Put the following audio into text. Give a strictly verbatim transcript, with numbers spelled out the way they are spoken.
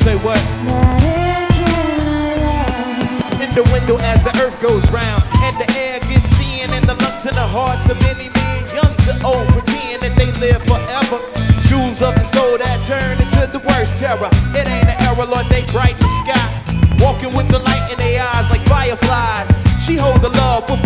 Say what? In the window as the earth goes round and the air gets thin and the lungs and the hearts of any man, young to old, pretend that they live forever. Jewels of the soul that turn into the worst terror. It ain't an error, Lord, they bright in the sky, walking with the light in their eyes like fireflies. She hold the love with